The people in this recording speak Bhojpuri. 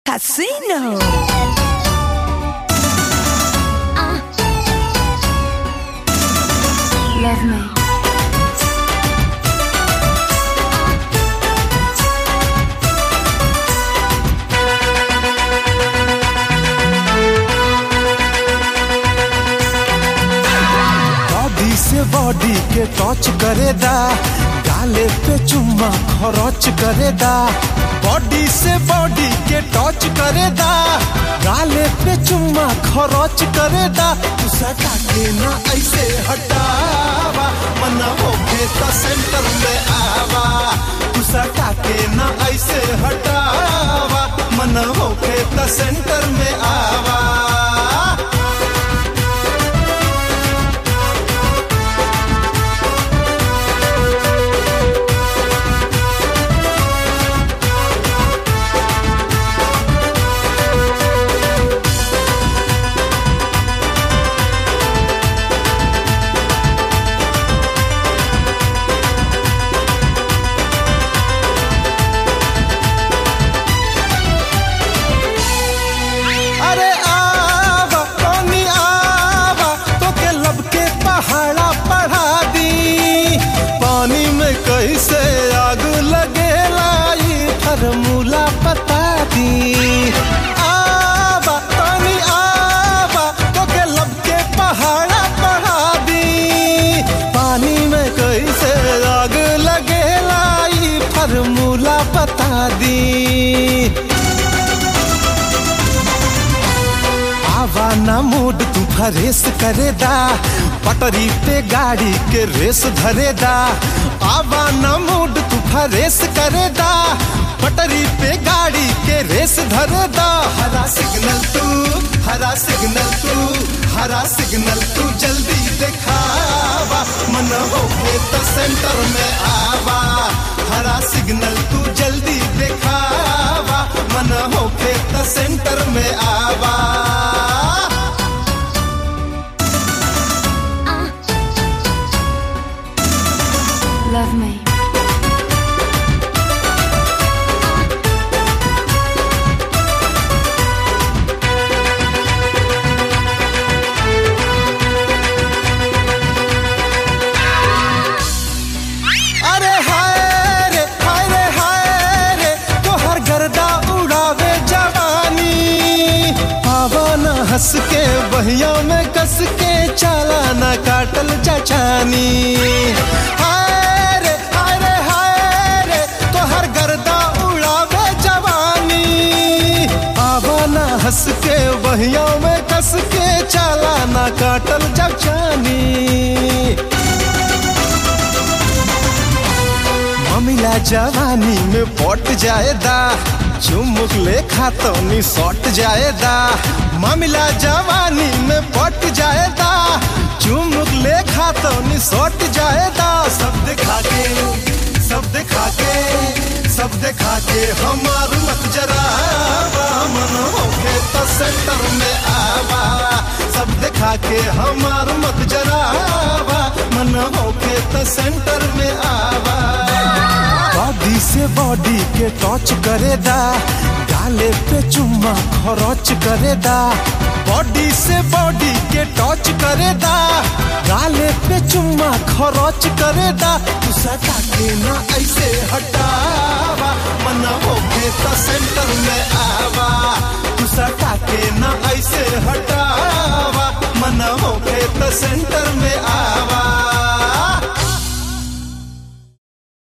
Casino. Love me. बॉडी से बॉडी के टच करेदा, गाले पे चुम्मा खरोच करेदा। बॉडी से बॉडी के टच करेदा, गाले पे चुम्मा खरोच करेदा। तू सटा के ना ऐसे हटावा, मन होके तो सेंटर में आवा। तू सटा के ना ऐसे हटावा, मन होके तो सेंटर में आवा। कैसे आग लगेला ये फॉर्मूला बता दी। आवा पानी आवा तो के लब के पहाड़ा बढ़ा दी। पानी में कैसे आग लगेला ये फॉर्मूला बता दी। आवा ना मूड तू फरेस करेदा, पटरी पे गाड़ी के रेस धरेदा। आवा ना मूड तू फरेस करेदा, पटरी पे गाड़ी के रेस धरेदा। हरा सिग्नल तू, हरा सिग्नल तू, हरा सिग्नल तू जल्दी दिखावा, मन होके तो सेंटर में आवा। हरा सिग्नल तू जल्दी दिखावा, मन होके तो सेंटर में आवा। Love me. अरे हाय रे हाय रे हाय रे, तोहर गर्दा उड़ावे जवानी। पावन हंस के बहिया में कस के, चाला ना काटल चचानी। हंस के बहिया में कस के, चाला ना काटल जब जानी। मामिला जवानी में पट जाएदा, चुमुक ले खातो नी सट जाएदा। मामिला जवानी में पट जाएदा, चुमुक ले खातो नी सट जाएदा। सब दिखा के, सब दिखा के, सब दिखा के हमार मत जरावा, मन होके तो सेंटर में आवा। सब दिखा के हमार मत जरावा, मन होके तो सेंटर में आवा। बॉडी से बॉडी के टच करेदा, गाले पे चुम्मा खरोच करेदा। बॉडी से बॉडी के टच करेदा, गाले पे चुम्मा खरोच करेदा। तू सटा के ना ऐसे हटावा, मन होके तो सेंटर में आवा। तू सटा के ना ऐसे हटावा, मन होके तो सेंटर में आवा।